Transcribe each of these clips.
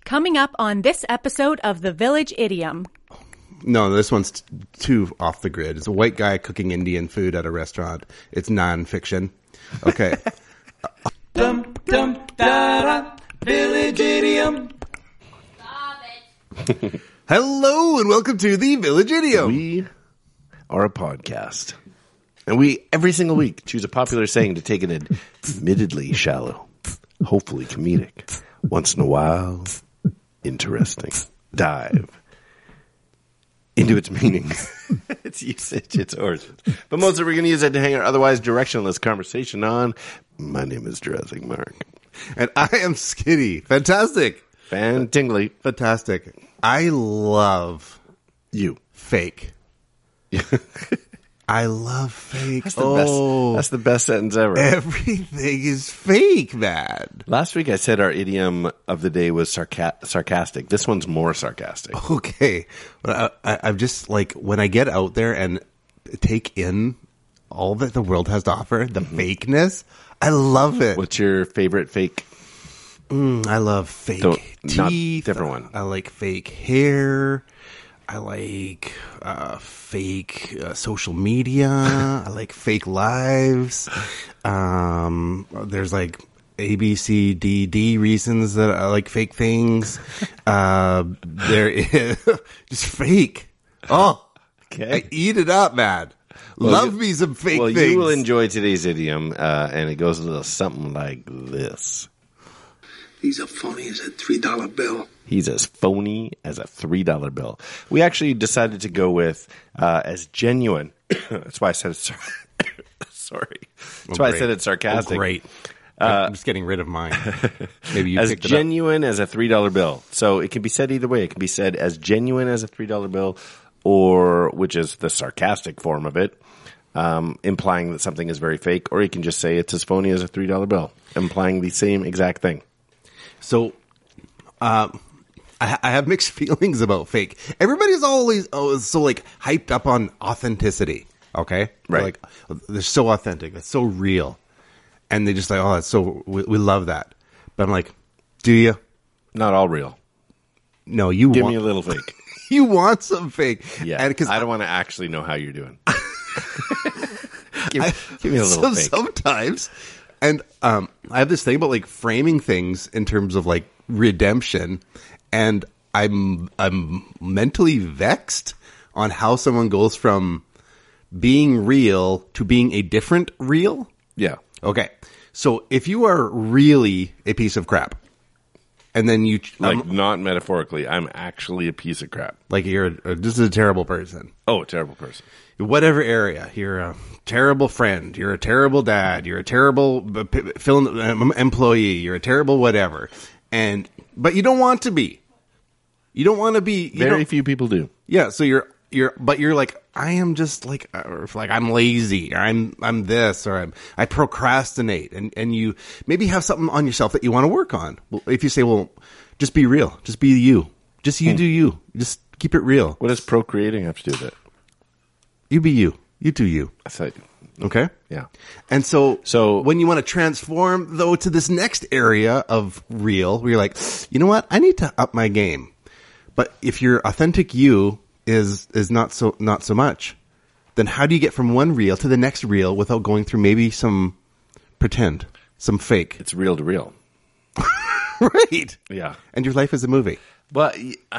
Coming up on this episode of The Village Idiom. No, this one's too off the grid. It's a white guy cooking Indian food at a restaurant. It's non-fiction. Okay. Dum dum da da, Village Idiom. Stop it. Hello and welcome to the Village Idiom. We are a podcast. And we, every single week, choose a popular saying to take it admittedly shallow, hopefully comedic, once in a while, interesting, dive into its meaning, its usage, its origin. But mostly we're going to use it to hang our otherwise directionless conversation on. My name is Jurassic Mark. And I am Skinny. Fantastic. Tingly. Fantastic. I love You. fake. I love fake. That's the best. That's the best sentence ever. Everything is fake, man. Last week I said our idiom of the day was sarcastic. This one's more sarcastic. Okay. But I'm just like, when I get out there and take in all that the world has to offer, the fakeness, I love it. What's your favorite fake? I love fake Not teeth. different one. I like fake hair. I like fake social media. I like fake lives. There's like A, B, C, D, D reasons that I like fake things. There is just fake. Oh, Okay. I eat it up, man. Love me some fake things. You will enjoy today's idiom, and it goes a little something like this. He's as phony as a $3 bill. He's as phony as a $3 bill. We actually decided to go with as genuine. That's why I said it's sorry. That's why I said it's sarcastic. Oh, great. I'm just getting rid of mine. Maybe you As picked it up. genuine as a $3 bill. So it can be said either way. It can be said as genuine as a $3 bill, or which is the sarcastic form of it, implying that something is very fake. Or you can just say it's as phony as a $3 bill, implying the same exact thing. So, I have mixed feelings about fake. Everybody's always so like hyped up on authenticity. Okay, Right. Like they're so authentic, it's so real, and they just like, oh, it's so we love that. But I'm like, do you? Not all real. No, you Give want me a little fake. you want some fake. Yeah, and because I don't want to actually know how you're doing. give me a little fake. Sometimes, and I have this thing about like framing things in terms of like redemption, and I'm mentally vexed on how someone goes from being real to being a different real. Yeah. Okay, so if you are really a piece of crap, and then you Like, not metaphorically, I'm actually a piece of crap. like you're this is a terrible person. Oh, a terrible person. Whatever area, you're a terrible friend, you're a terrible dad, you're a terrible employee, you're a terrible whatever, but you don't want to be. You don't want to be. Very few people do. Yeah, so you're like, I am just like, or like I'm lazy, or I'm this, or I procrastinate, and you maybe have something on yourself that you want to work on. Well, if you say, well, just be real, just be you, just you do you, just keep it real. What does procreating have to do with it? You be you, you do you. I thought, Okay. yeah. And so when you want to transform, though, to this next area of real, where you're like, you know what? I need to up my game. But if your authentic you is not so much, then how do you get from one reel to the next reel without going through maybe some pretend, some fake? It's real to real. Right. Yeah. And your life is a movie. But,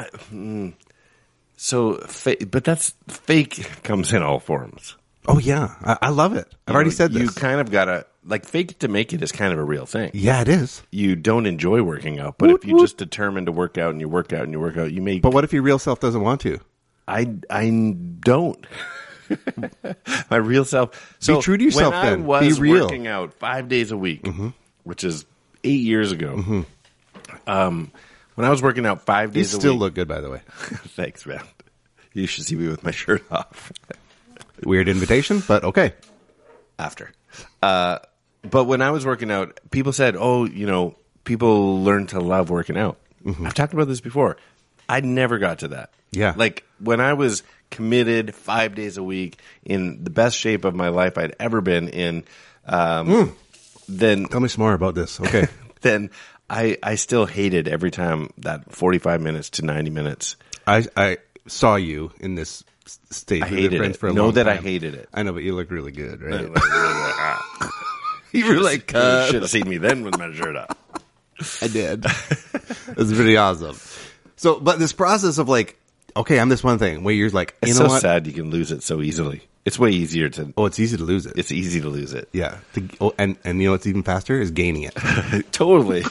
but that's fake comes in all forms. Oh, yeah. I love it. I've already said this. You kind of got to, like, fake it to make it is kind of a real thing. Yeah, it is. You don't enjoy working out, but if you just determine to work out and you work out and you work out, you may. But what if your real self doesn't want to? I don't. My real self. So Be true to yourself when then. I was Be real. working out 5 days a week, which is 8 years ago. When I was working out 5 You days a week. still look good, by the way. Thanks, man. You should see me with my shirt off. Weird invitation, but okay. After. But when I was working out, people said, oh, people learn to love working out. I've talked about this before. I never got to that. Yeah. Like, when I was committed 5 days a week in the best shape of my life I'd ever been in, then Tell me some more about this. Okay. then I still hated every time that 45 minutes to 90 minutes. I saw you in this state. I hated friends it. for a Know long that I time. haid it. I know, but you look really good, right? You You were like, should have seen me then with my shirt up. I did. It was pretty awesome. So, but this process of like, okay, I'm this one thing where you're like, you It's know so what? sad you can lose it so easily. It's way easier to. Oh, it's easy to lose it. It's easy to lose it. Yeah. And you know what's even faster is gaining it. Totally.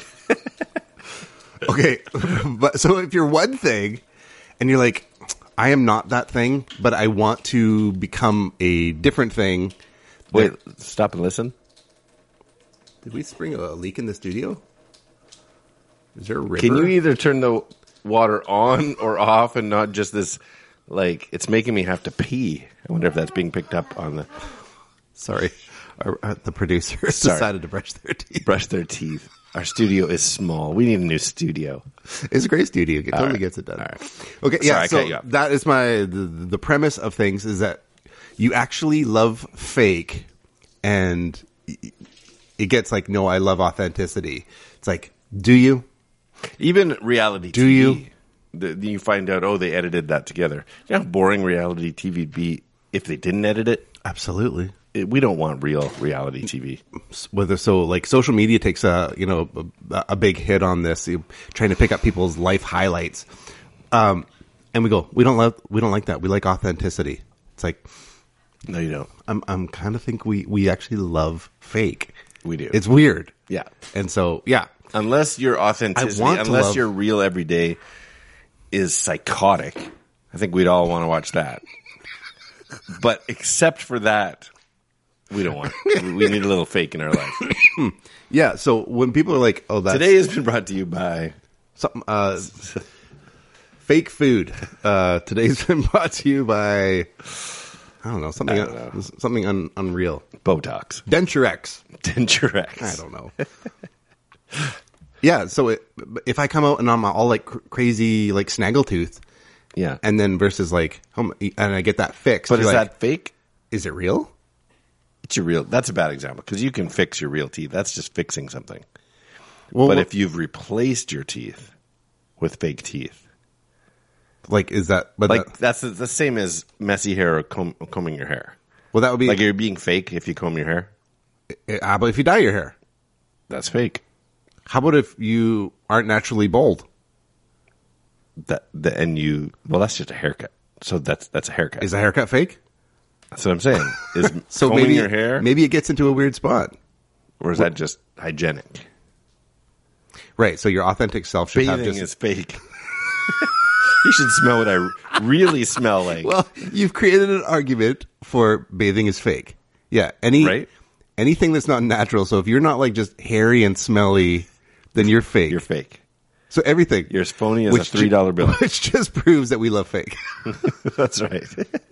Okay. But so if you're one thing and you're like, I am not that thing, but I want to become a different thing. Wait, stop and listen. Did we spring a leak in the studio? Is there a river? Can you either turn the water on or off and not just this, like, it's making me have to pee. I wonder if that's being picked up on the Sorry. The producers decided to brush their teeth. brush their teeth. Our studio is small. We need a new studio. It's a great studio. It totally right. gets it done. All right. Okay, Sorry, yeah. I So cut you off. that is the premise of things is that you actually love fake, and it gets like, no, I love authenticity. It's like, do you? Even reality Do TV. you? You find out, oh, they edited that together. You know how boring reality TV would be if they didn't edit it? Absolutely. We don't want real reality TV. Whether so, like social media takes a a big hit on this, trying to pick up people's life highlights, and we go, we don't like that. We like authenticity. It's like, No, you don't. I'm kind of think we actually love fake. We do. It's weird. Yeah. And so, yeah. Unless your authenticity, I want to unless love- your real everyday is psychotic, I think we'd all want to watch that. But except for that, we don't want it. We need a little fake in our life. Yeah. So when people are like, oh, that's Today has been brought to you by something, fake food. Today's been brought to you by, I don't know, something unreal. Botox. Denturex. Denturex. I don't know. Yeah. So if I come out and I'm all like crazy, like snaggletooth, Yeah. and then versus like, and I get that fixed. But you're is like, that fake? is it real? It's your real. That's a bad example because you can fix your real teeth. That's just fixing something. Well, But if you've replaced your teeth with fake teeth, like, is that, but like that's the same as messy hair or combing your hair. well, that would be Like you're being fake if you comb your hair. how about if you dye your hair? That's fake. How about if you aren't naturally bald? Well, that's just a haircut. So that's a haircut. Is a haircut fake? That's what I'm saying. Is So combing maybe your hair, maybe it gets into a weird spot. or is that just hygienic? Right. So your authentic self should have Bathing just. is fake. You should smell what I really smell like. Well, you've created an argument for bathing is fake. Yeah. Right? Anything that's not natural. So if you're not like just hairy and smelly, then you're fake. You're fake. So everything. You're as phony as a $3 bill. Which just proves that we love fake. That's right.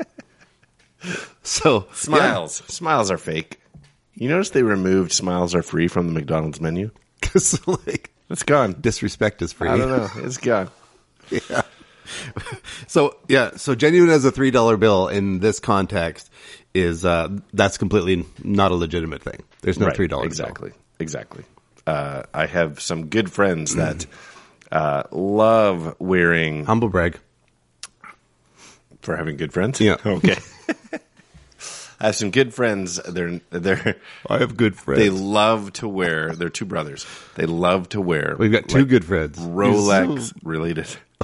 So Smiles. Smiles are fake. You notice they removed smiles are free from the McDonald's menu? Because like It's gone. disrespect is free. I don't know. It's gone. Yeah. So genuine as a $3 bill in this context is that's completely not a legitimate thing. There's no Right. $3 bill. Exactly. I have some good friends that love wearing Humble brag. for having good friends. Yeah. Okay. I have some good friends. They're I have good friends. they love to wear. They're two brothers. They love to wear. We've got two good friends. Rolex related.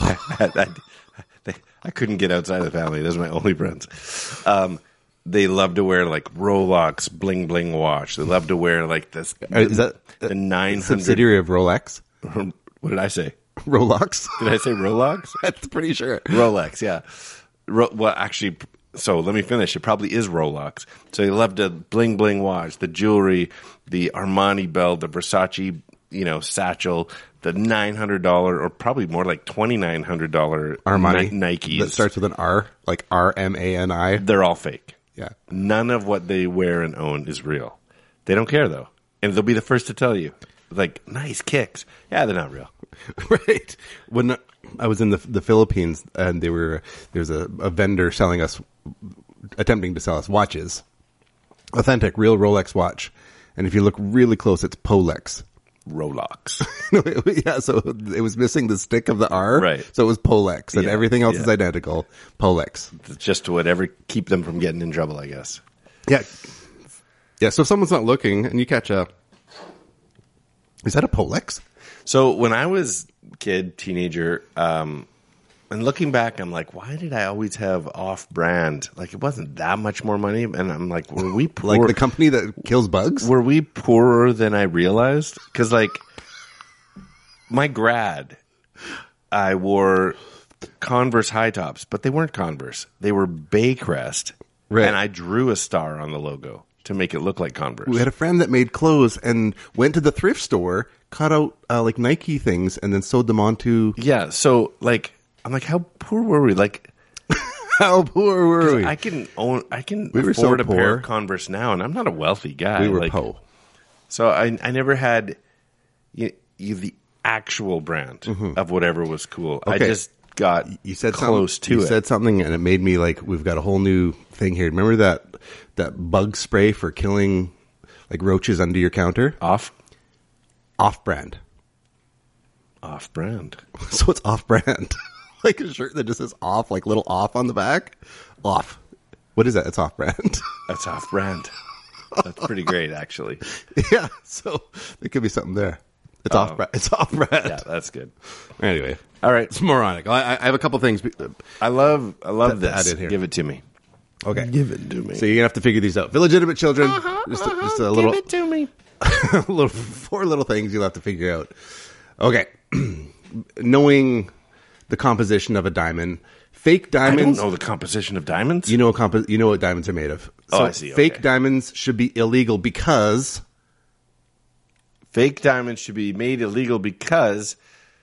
I couldn't get outside of the family. Those are my only friends. They love to wear like Rolex bling bling watch. They love to wear like this. Is that the 900 subsidiary of Rolex? What did I say? Rolex? Did I say Rolex? I'm pretty sure. Rolex, yeah. Well, actually, so let me finish. It probably is Rolex. So they love to bling bling watch, the jewelry, the Armani belt, the Versace, satchel, the $900 or probably more like $2,900 Armani Nikes. that starts with an R, like RMANI. They're all fake. Yeah. None of what they wear and own is real. They don't care though, and they'll be the first to tell you. Like, nice kicks. Yeah, they're not real. Right. When I was in the Philippines and there's a vendor attempting to sell us watches, authentic, real Rolex watch. And if you look really close, it's Polex. Rolex. Yeah, so it was missing the stick of the R. Right. So it was Polex, and Yeah, everything else yeah. is identical. Polex. Just to whatever keep them from getting in trouble, I guess. Yeah. Yeah, so if someone's not looking and you catch a... Is that a Polex? So when I was kid, teenager, and looking back, I'm like, why did I always have off-brand? Like, it wasn't that much more money. And I'm like, were we poor? Like the company that kills bugs? Were we poorer than I realized? Because, like, my grad, I wore Converse high tops, but they weren't Converse. They were Baycrest. Right. And I drew a star on the logo to make it look like Converse. We had a friend that made clothes and went to the thrift store, cut out like Nike things, and then sewed them onto... Yeah, so, like, I'm like, how poor were we? Like, How poor were we? I can We were afford so a pair poor. of Converse now, and I'm not a wealthy guy. We were like, po. So I never had the actual brand of whatever was cool. I Okay. just got You said close something, to you it. said something, and it made me like, we've got a whole new thing here. Remember that bug spray for killing like roaches under your counter? Off-brand. Off-brand. So it's off-brand. Like a shirt that just says off, like little off on the back. Off. What is that? It's off-brand. That's off-brand. That's pretty great, actually. Yeah. So there could be something there. It's off-brand. It's off-brand. Yeah, that's good. Anyway. All right. It's moronic. I have a couple things. I love That this. added here. Give it to me. Okay. Give it to me. So you're going to have to figure these out. For legitimate children, just a little, Give it to me. four little things you'll have to figure out. Okay. Knowing the composition of a diamond, fake I don't diamonds. know the composition of diamonds. You know what diamonds are made of. Oh, So I see. Fake Okay. diamonds should be illegal because Fake diamonds should be made illegal because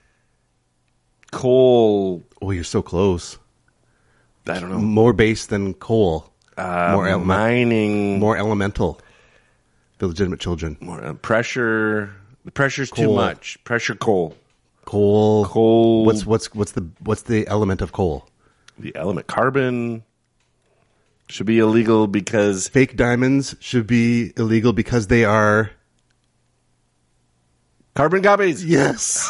coal. oh, you're so close. I don't know. More base than coal. More Mining. more elemental. For legitimate children. More pressure. The pressure's too Coal. much. Pressure coal. Coal. Coal. What's the element of coal? The element carbon should be illegal because Fake diamonds should be illegal because they are... carbon copies. Yes.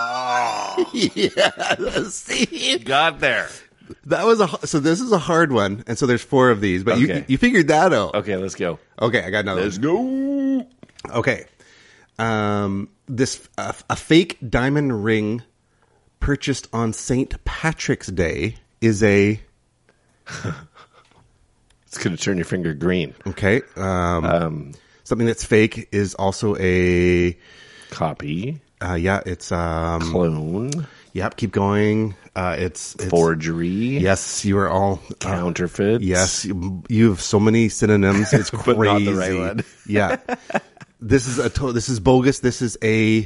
Yes. See? Got there. That was so this is a hard one, and so there's four of these, but Okay. you figured that out. Okay, let's go. Okay, I got another Let's one. go. Okay. This a fake diamond ring purchased on St. Patrick's Day is a... It's going to turn your finger green. Okay. Something that's fake is also a... Copy. Yeah, it's... Clone. Yep, keep going. It's Forgery. Yes, you are all... Counterfeit. yes, you have so many synonyms. It's crazy. But not the right one. Yeah. This is bogus. This is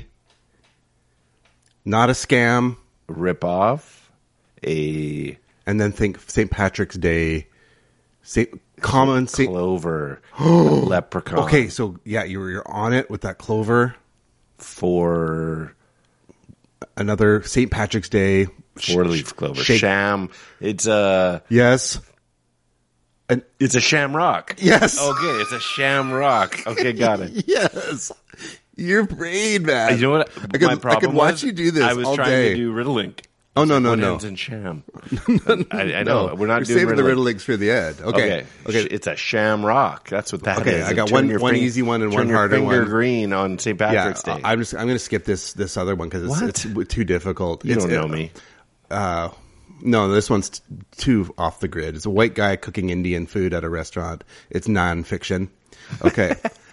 not a scam. Rip off. A And then think St. Patrick's Day. St. clover. Leprechaun. Okay, so yeah, you're on it with that clover. For Another St. Patrick's Day. four-leaf clover. Shake- Sham. It's a Yes. shamrock. Yes. Okay, it's a shamrock. Okay, got it. Yes. Your brain, man. You know what? My problem I could watch was you do this I was all trying day. to do Riddlink. Oh, no. What ends in sham? I know. We're not You're doing saving the Riddlink. riddlings for the end. Okay. It's a shamrock. That's what that is. Okay, I got one easy one and one harder Turn your finger one. green on St. Yeah, Patrick's Day. I'm going to skip this other one because What? it's too difficult. You don't know me. No, this one's too off the grid. It's a white guy cooking Indian food at a restaurant. It's nonfiction. Okay.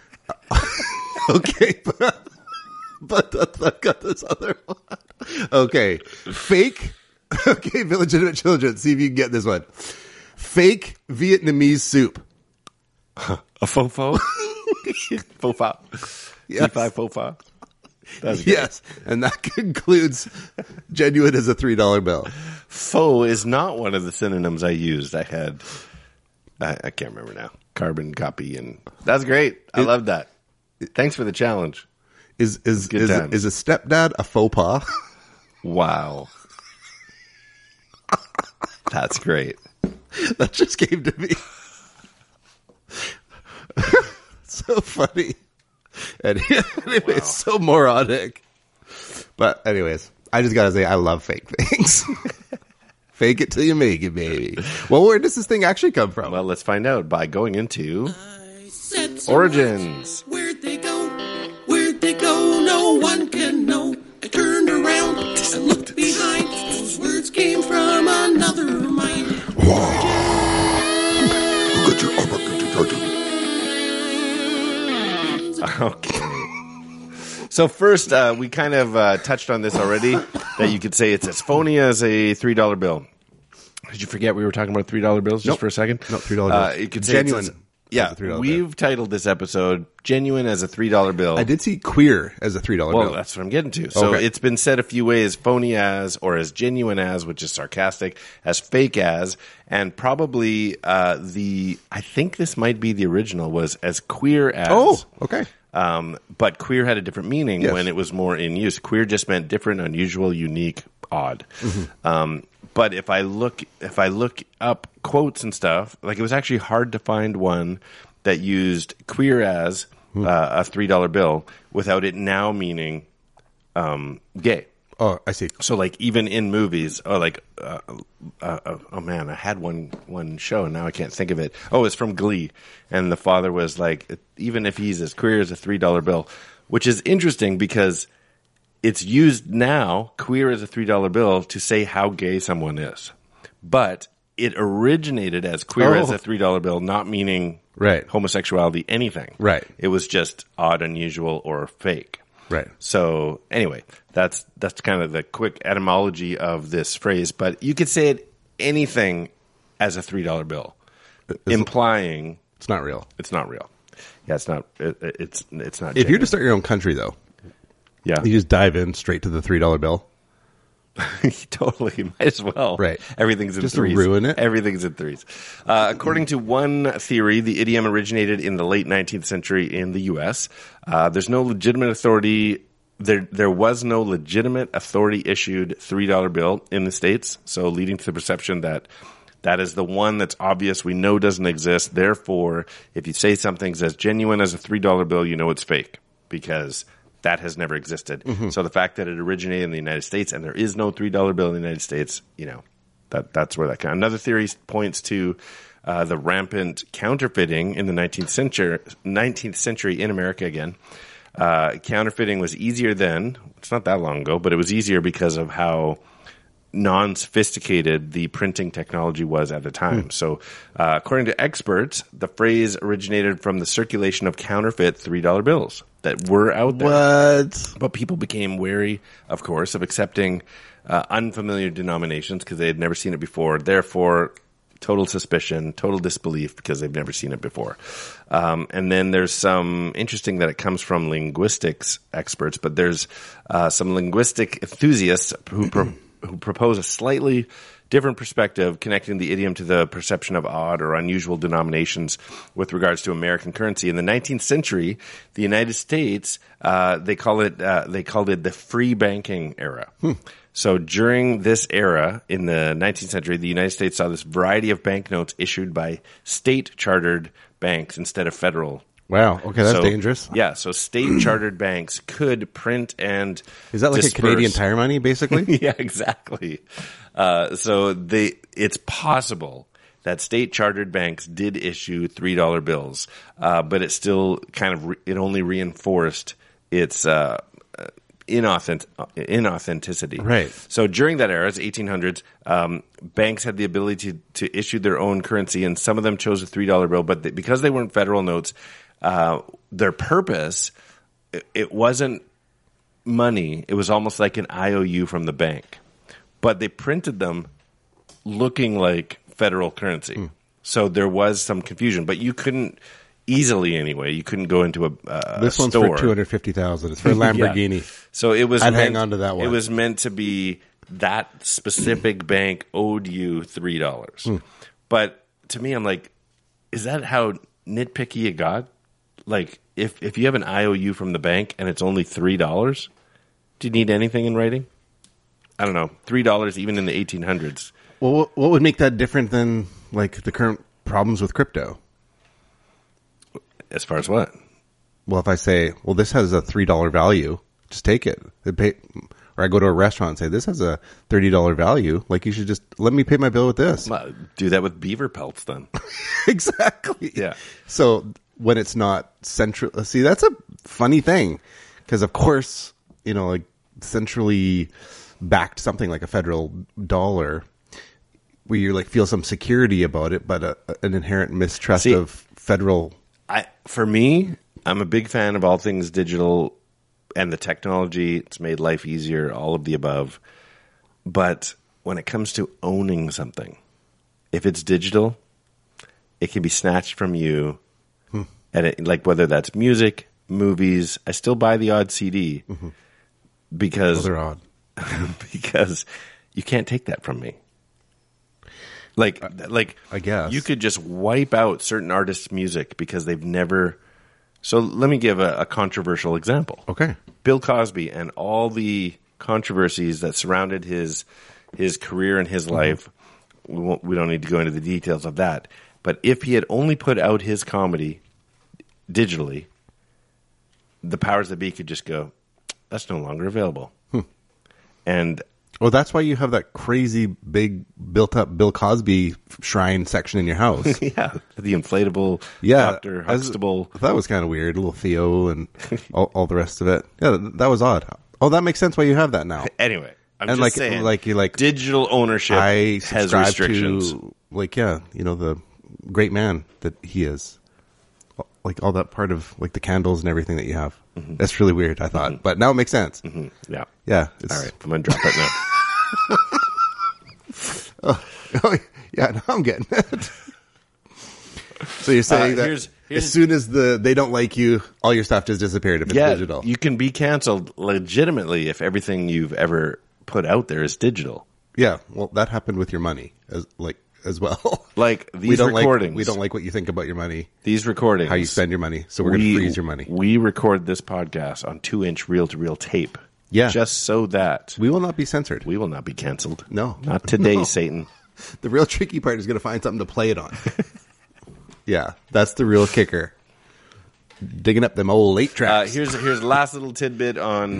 Okay. But I've got this other one. Okay. Fake. Okay, for legitimate children. See if you can get this one. Fake Vietnamese soup. A fofo? Fofa. Yes. C5 fofa. That's good. Yes. And that concludes genuine as a $3 bill. Faux is not one of the synonyms I used. I had, I can't remember now. Carbon copy, and that's great. I love that. Thanks for the challenge. Is Good times. a stepdad a faux pas? Wow. That's great. That just came to me. So funny. And it's so moronic. But anyways, I just gotta say, I love fake things. Fake it till you make it, baby. Well, where does this thing actually come from? Well, let's find out by going into Origins. Where'd they go? Where'd they go? No one can know. I turned around and looked behind. Those words came from another mind. Okay. So first, we kind of touched on this already, that you could say it's as phony as a $3 bill. Did you forget we were talking about $3 bills just for a second? No, $3 bills. You could say Genuine. Yeah, as a $3 we've titled this episode "Genuine as a $3 bill." I did see queer as a $3 bill. Well, that's what I'm getting to. So Okay. it's been said a few ways: phony as, or as genuine as, which is sarcastic, as fake as, and probably I think this might be the original, was as queer as. Oh, okay. But queer had a different meaning Yes. when it was more in use. Queer just meant different, unusual, unique, odd. Mm-hmm. But if I look up quotes and stuff, like it was actually hard to find one that used queer as a $3 bill without it now meaning gay. Oh, I see. So like even in movies, or like oh man, I had one show and now I can't think of it. Oh, it's from Glee, and the father was like, even if he's as queer as a $3 bill, which is interesting because it's used now, queer as a $3 bill, to say how gay someone is, but it originated as queer as a $3 bill, not meaning Right. homosexuality, anything. Right. It was just odd, unusual, or fake. Right. So anyway, that's kind of the quick etymology of this phrase, but you could say it anything as a $3 bill, implying It's not real. it's not real. Yeah, it's not. It's not. If you're genuine. to start your own country, though, yeah, you just dive in straight to the $3 bill. totally might as well. Right. Everything's in Just to threes. ruin it? Everything's in threes. According to one theory, the idiom originated in the late 19th century in the U.S. There's no legitimate authority. There was no legitimate authority issued $3 bill in the States, so leading to the perception that that is the one that's obvious, we know doesn't exist. Therefore, if you say something's as genuine as a $3 bill, you know it's fake, because that has never existed. Mm-hmm. So the fact that it originated in the United States and there is no $3 bill in the United States, you know, that's where that comes. Another theory points to the rampant counterfeiting in the 19th century in America again. Counterfeiting was easier then. It's not that long ago, but it was easier because of how non-sophisticated the printing technology was at the time. So according to experts, the phrase originated from the circulation of counterfeit $3 bills that were out there. What? But people became wary, of course, of accepting unfamiliar denominations because they had never seen it before. Therefore, total suspicion, total disbelief because they've never seen it before. And then there's some interesting that it comes from linguistics experts, but there's some linguistic enthusiasts who propose a slightly different perspective connecting the idiom to the perception of odd or unusual denominations with regards to American currency. In the 19th century, the United States, they called it the free banking era. So during this era in the 19th century, the United States saw this variety of banknotes issued by state-chartered banks instead of federal. Wow. Okay, that's So, dangerous. Yeah, so state-chartered banks could print and Is that like disperse. a Canadian Tire Money, basically? Yeah, exactly. So it's possible that state-chartered banks did issue $3 bills, but it still kind of it only reinforced its inauthenticity. Right. So during that era, the 1800s, banks had the ability to issue their own currency, and some of them chose a $3 bill, but because they weren't federal notes, their purpose, it wasn't money. It was almost like an IOU from the bank. But they printed them looking like federal currency. So there was some confusion. But you couldn't easily, anyway, you couldn't go into a This one's store. for $250,000. It's for a Lamborghini. Yeah. So it was I'd meant, hang on to that one. It was meant to be that specific bank owed you $3. But to me, I'm like, is that how nitpicky you got? Like, if you have an IOU from the bank and it's only $3, do you need anything in writing? I don't know. $3 even in the 1800s. Well, what would make that different than like the current problems with crypto? As far as what? Well, if I say, well, this has a $3 value, just take it. Or I go to a restaurant and say, this has a $30 value. Like, you should just let me pay my bill with this. Well, do that with beaver pelts then. Exactly. Yeah. So when it's not central, see, that's a funny thing. Because, of course, you know, like centrally backed something like a federal dollar, where you like feel some security about it, but an inherent mistrust of federal. For me, I'm a big fan of all things digital and the technology. It's made life easier, all of the above. But when it comes to owning something, if it's digital, it can be snatched from you. And like whether that's music, movies, I still buy the odd CD because they're odd. because you can't take that from me. Like I guess you could just wipe out certain artists' music because they've never. So let me give a controversial example. Okay. Bill Cosby and all the controversies that surrounded his career and his life. We don't need to go into the details of that. But if he had only put out his comedy digitally, the powers that be could just go, that's no longer available. And well, that's why you have that crazy big built-up Bill Cosby shrine section in your house. yeah, the inflatable Dr. Huxtable. That was kind of weird. Little Theo and all the rest of it. Yeah, that was odd. Oh, that makes sense why you have that now. Anyway, I'm and just saying, you like digital ownership I has subscribe restrictions. to, like, yeah, you know, the great man that he is. Like all that part of like the candles and everything that you have. That's really weird, I thought. But now it makes sense. Yeah. Yeah. All right, I'm going to drop it now. Oh, yeah, now I'm getting it. So you're saying that here's as soon as they don't like you, all your stuff just disappeared if it's digital. You can be canceled legitimately if everything you've ever put out there is digital. Yeah, well, that happened with your money as well. Like these recordings. We don't like what you think about your money. These recordings. How you spend your money. So we're going to freeze your money. We record this podcast on 2-inch reel-to-reel tape. Yeah. Just so that we will not be censored. we will not be canceled. No. Not today, No. Satan. The real tricky part is going to find something to play it on. Yeah, that's the real kicker. Digging up them old 8 tracks. Here's the last little tidbit on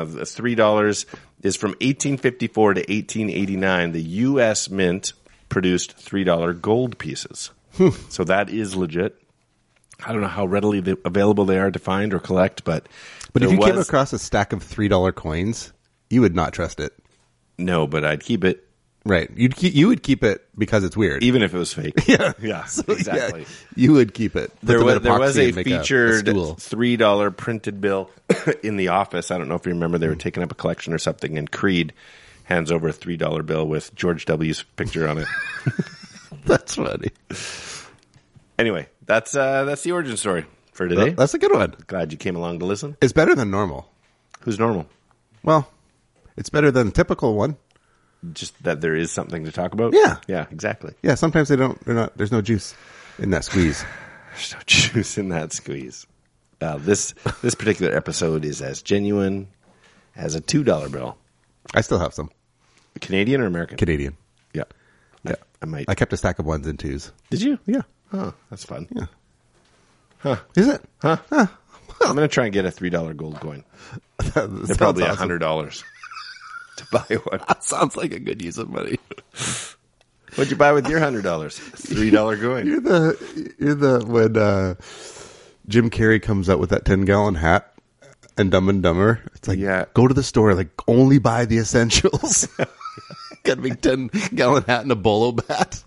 $3 is from 1854 to 1889. The U.S. Mint produced $3 gold pieces. So that is legit. I don't know how readily available they are to find or collect, but if you came across a stack of $3 coins, you would not trust it. No, but I'd keep it. Right. You would keep it because it's weird. Even if it was fake. Yeah. Yeah, So, exactly. yeah, you would keep it. Put There them in was epoxy a and make featured stool. $3 printed bill in the office. I don't know if you remember, they were taking up a collection or something, and Creed hands over a $3 bill with George W.'s picture on it. That's funny. Anyway, that's the origin story for today. That's a good one. Glad you came along to listen. It's better than normal. Who's normal? Well, it's better than the typical one. Just that there is something to talk about? Yeah. Yeah, exactly. Yeah, sometimes there's no juice in that squeeze. There's no juice in that squeeze. This particular episode is as genuine as a $2 bill. I still have some. Canadian or American? Canadian. Yeah. Yeah. I might. I kept a stack of 1s and 2s. Did you? Yeah. Oh, that's fun. Yeah. Huh. Is it? Huh? I'm going to try and get a $3 gold coin. They're probably $100 to buy one. That sounds like a good use of money. What'd you buy with your $100? $3 coin. You're the when Jim Carrey comes out with that 10-gallon hat and Dumb and Dumber. It's like, Yeah. go to the store, like only buy the essentials. Got a big 10-gallon hat and a bolo bat.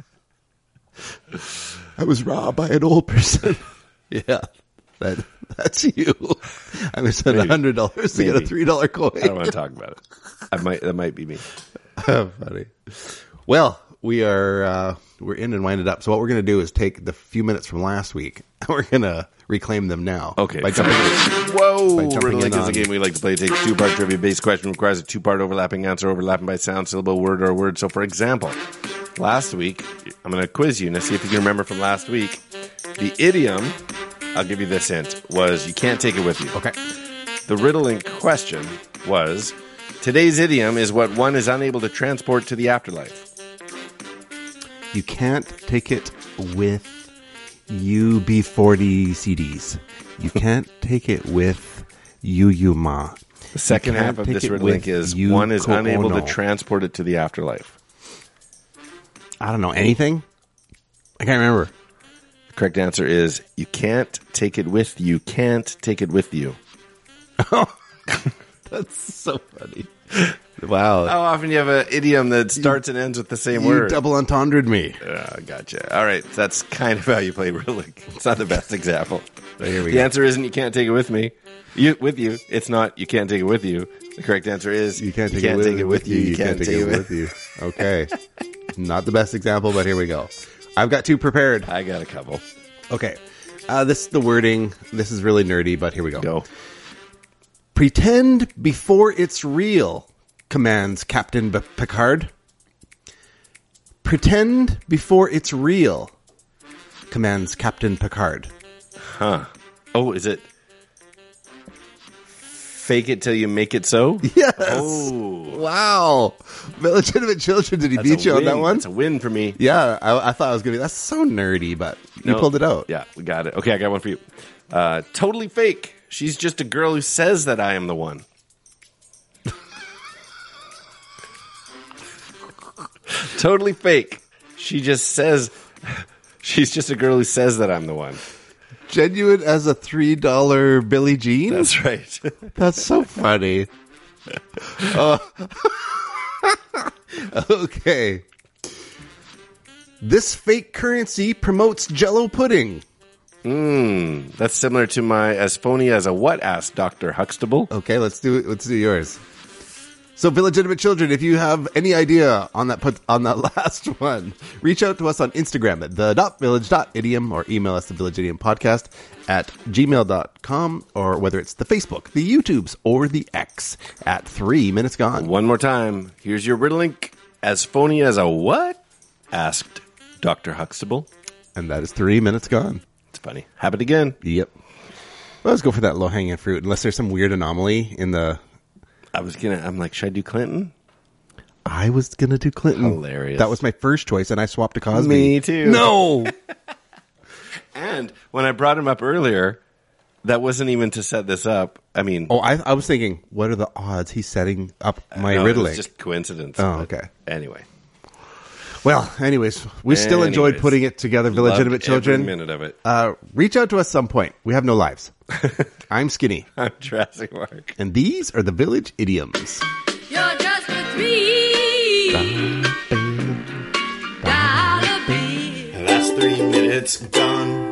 I was robbed by an old person. Yeah, that's you. I'm going to spend $100 to get a $3 coin. I don't want to talk about it. That might be me. Funny. Well, we're in and winded up. So what we're going to do is take the few minutes from last week and we're going to reclaim them now. Okay. By jumping in. Whoa! By jumping Riddle in is a on- game we like to play. It takes a 2-part trivia-based question, requires a 2-part overlapping answer, overlapping by sound, syllable, word, or word. So, for example, last week, I'm going to quiz you and see if you can remember from last week. The idiom, I'll give you this hint, was you can't take it with you. Okay. The riddle in question was, today's idiom is what one is unable to transport to the afterlife. You can't take it with UB40 CDs. You can't take it with you ma. The second half of this link is one is unable to transport it to the afterlife. I don't know anything. I can't remember. The correct answer is you can't take it with you. Can't take it with you. That's so funny. Wow. How often do you have an idiom that starts and ends with the same You word? double entendred me. Gotcha. All right. That's kind of how you play Riddlink. It's not the best example. Here we The go. answer isn't you can't take it with me. With you. It's not you can't take it with you. The correct answer is You can't take it with you. You can't take it with you. Okay. Not the best example, but here we go. I've got two prepared. I got a couple. Okay. This is the wording. This is really nerdy, but here we go. Go. Pretend before it's real, commands Captain Picard. Pretend before it's real, commands Captain Picard. Huh. Oh, is it fake it till you make it so? Yes. Oh. Wow. Illegitimate Children, did he That's beat a you on that win. one? That's a win for me. Yeah, I thought I was going to be, that's so nerdy, but you No. pulled it out. Yeah, we got it. Okay, I got one for you. Totally fake. She's just a girl who says that I am the one. Totally fake. She just says she's just a girl who says that I'm the one. Genuine as a $3 Billie Jean? That's right. That's so funny. Okay. This fake currency promotes Jell-O pudding. That's similar to my as phony as a what? Asked Dr. Huxtable. Okay, let's do it. Let's do yours. So, illegitimate children, if you have any idea on that last one, reach out to us on Instagram at the.village.idiom or email us at villageidiom@gmail.com, or whether it's the Facebook, the YouTubes, or the X at 3 Minutes Gone. One more time. Here's your Riddlink. As phony as a what? Asked Dr. Huxtable. And that is 3 Minutes Gone. It's funny. Happened again. Yep. Well, let's go for that low-hanging fruit, unless there's some weird anomaly in the... I'm like, should I do Clinton? I was going to do Clinton. Hilarious. That was my first choice, and I swapped to Cosby. Me too. No! And when I brought him up earlier, that wasn't even to set this up. I mean, Oh, I was thinking, what are the odds he's setting up my no, it Riddlink? was just coincidence. Oh, but okay. Anyway, Well, anyways, we still enjoyed putting it together, illegitimate loved children. every minute of it. Reach out to us some point. We have no lives. I'm Skinny, I'm Jurassic Mark. and these are the Village Idioms. You're just a $3 bill. That's 3 minutes done.